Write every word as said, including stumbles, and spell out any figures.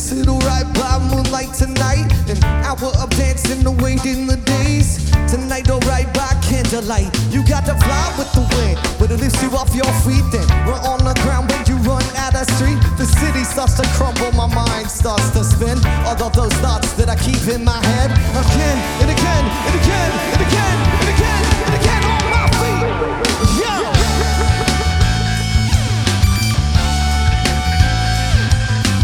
Sit right by moonlight tonight, an hour of dancing away in the days. Tonight, alright by candlelight. You got to fly with the wind, but it lifts you off your feet. Then we're on the ground when you run out of street. The city starts to crumble, my mind starts to spin. All of those thoughts that I keep in my head, again and again and again and again.